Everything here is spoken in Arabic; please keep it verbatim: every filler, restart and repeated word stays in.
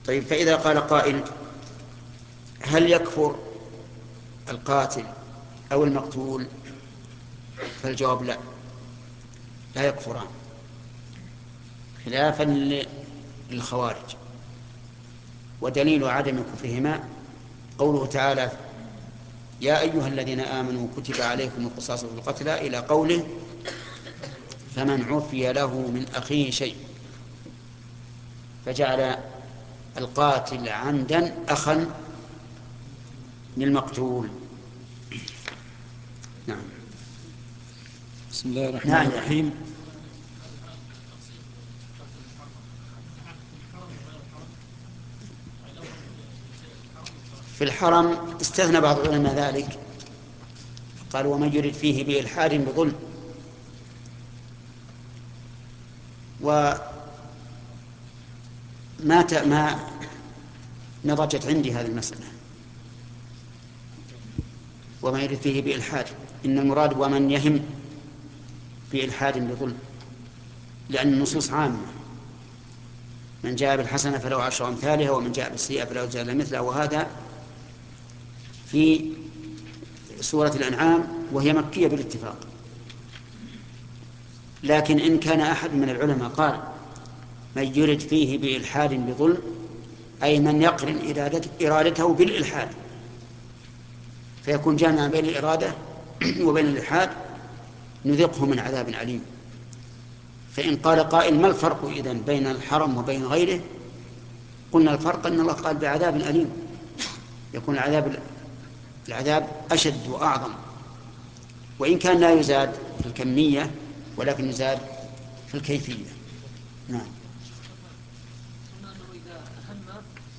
طيب، فإذا قال قائل: هل يكفر القاتل أو المقتول؟ فالجواب: لا، لا يكفران، خلافا للخوارج. ودليل عدم كفرهما قوله تعالى: يا أيها الذين آمنوا كتب عليكم القصاص في القتلى، إلى قوله: فمن عفي له من أخيه شيء، فجعل القاتل عمدا أخا للمقتول. نعم. بسم الله الرحمن نعم. الرحيم. في الحرم استثنى بعض العلماء ذلك، قال: ومن يرد فيه بإلحاد بظلم. وما ت... ما نضجت عندي هذه المسألة، وما يرد فيه بإلحاد، إن المراد ومن يهم بإلحاد بظلم، لأن النصوص عامة: من جاء بالحسنة فله عشر أمثالها، ومن جاء بالسيئة فله جزاء مثلها. وهذا في سورة الأنعام، وهي مكية بالاتفاق. لكن إن كان أحد من العلماء قال: من يرد فيه بإلحاد بظلم، أي من يقرن إرادته بالإلحاد، فيكون جامعا بين الإرادة وبين الإلحاد، نذقه من عذاب عليم. فإن قال قائل: ما الفرق إذن بين الحرم وبين غيره؟ قلنا: الفرق أن الله قال بعذاب أليم، يكون العذاب العذاب أشد وأعظم، وإن كان لا يزاد في الكمية ولكن يزاد في الكيفية. نعم.